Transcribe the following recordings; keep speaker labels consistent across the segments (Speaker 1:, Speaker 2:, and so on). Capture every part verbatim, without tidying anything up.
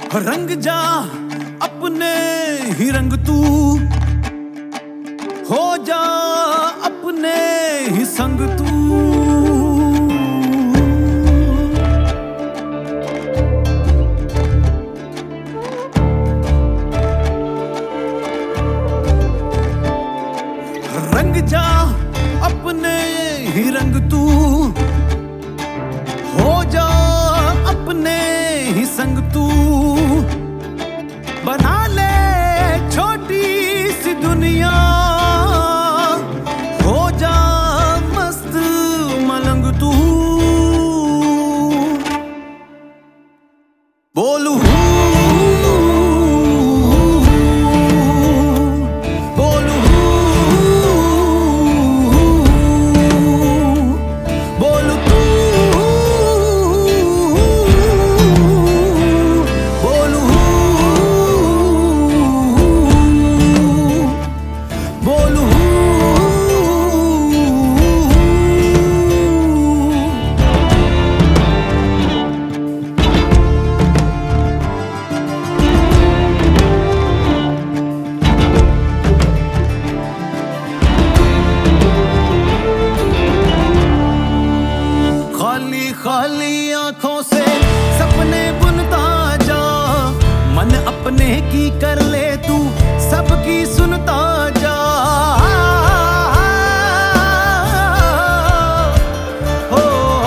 Speaker 1: रंग जा अपने ही रंग तू, हो जा अपने ही संग तू। रंग जा अपने ही रंग तू, हो जा अपने ही संग तू। बना ले छोटी सी दुनिया, हो जा मस्त मलंग तू। बोलू खाली आंखों से सपने बुनता जा, मन अपने की कर ले तू, सबकी सुनता जा। हो,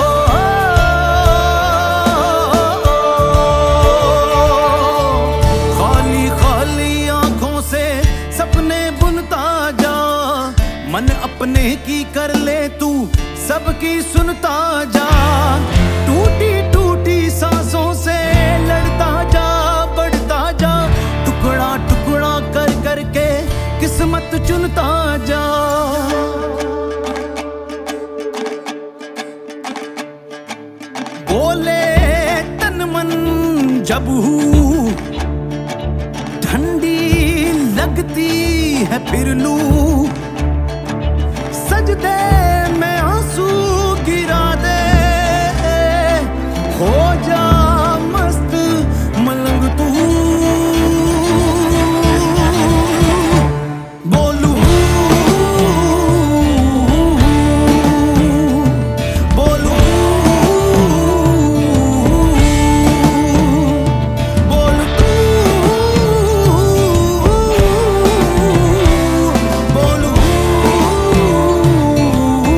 Speaker 1: खाली खाली आंखों से सपने बुनता जा, मन अपने की कर ले तू, सबकी सुनता जा। टूटी टूटी सांसों से लड़ता जा, बढ़ता जा, टुकड़ा टुकड़ा कर करके किस्मत चुनता जा। बोले तन मन जब हूँ, ठंडी लगती है फिर लू, सजदे में आंसू गिरा दे, हो जा मस्त मलंग तू। बोलू बोलू बोल तू, बोलू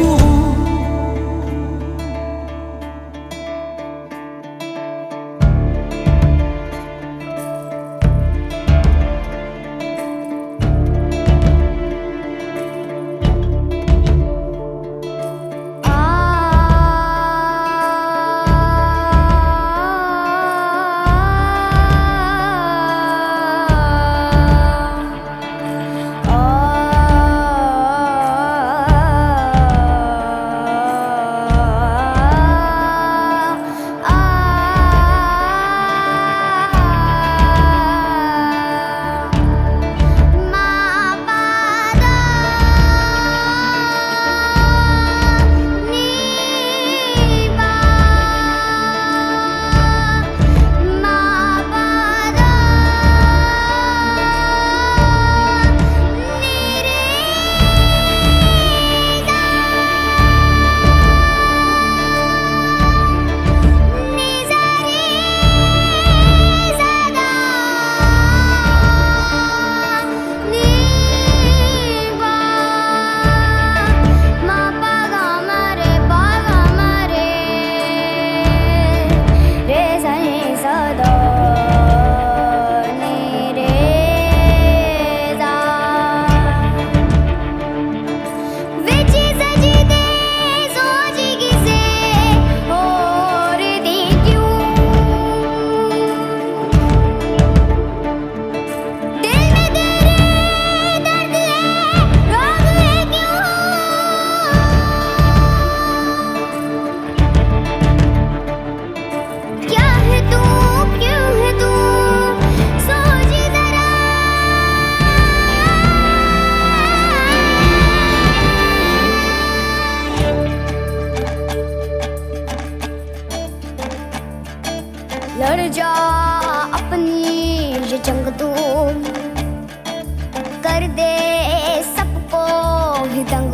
Speaker 2: अपनी ये जंग तू कर दे सबको ही दंग